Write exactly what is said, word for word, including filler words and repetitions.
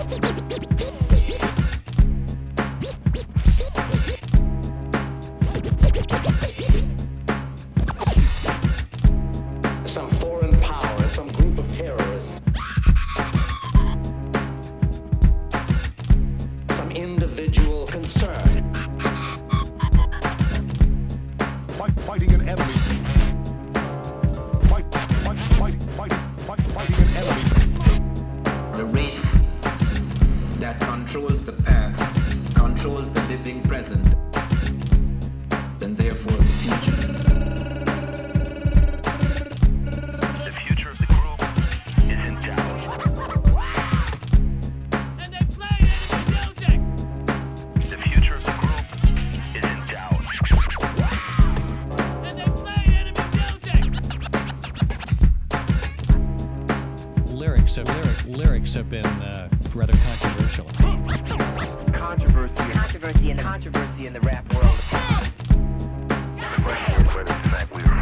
Some foreign power, some group of terrorists, some individual concern. Fight, fighting an enemy. Fight, fight, fight, fight, fight, fighting an enemy. The race that controls the past controls the living present, and therefore the future. The future of the group is in doubt. And they play enemy music! The future of the group is in doubt. And they play enemy music! Lyrics have, lyric, lyrics have been uh, rather controversial. Controversy, controversy in the controversy in the rap world. The question is whether in fact we are